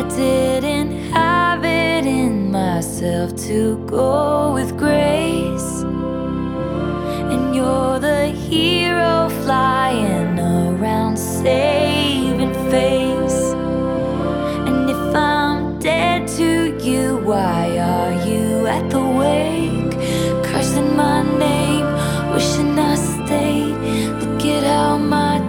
didn't have it in myself to go with grace. And you're the hero flying around saving face. And if I'm dead to you, why